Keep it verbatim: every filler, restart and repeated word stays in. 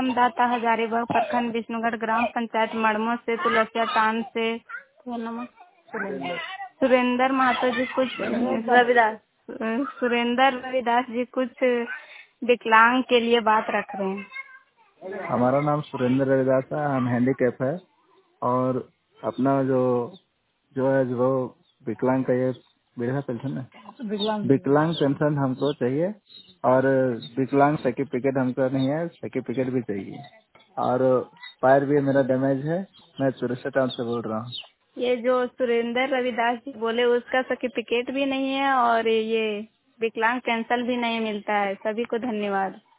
समदाता हजारीबाग प्रखंड विष्णुगढ़ ग्राम पंचायत मड़मो से तुलसिया टान से सुरेंद्र सुरेंद्र महतो जी कुछ रविदास सुरेंद्र रविदास जी कुछ विकलांग के लिए बात रख रहे हैं। हमारा नाम सुरेंद्र रविदास है, हम हैंडीकैप है और अपना जो जो है जो विकलांग का ये वृद्धा पेंशन है, विकलांग पेंशन हमको चाहिए और विकलांग सर्टिफिकेट हमको नहीं है, सर्टिफिकेट भी चाहिए और पैर भी मेरा डैमेज है। मैं चुरस्ता टाउन से बोल रहा हूँ। ये जो सुरेंद्र रविदास जी बोले उसका सर्टिफिकेट भी नहीं है और ये विकलांग पेंशन भी नहीं मिलता है। सभी को धन्यवाद।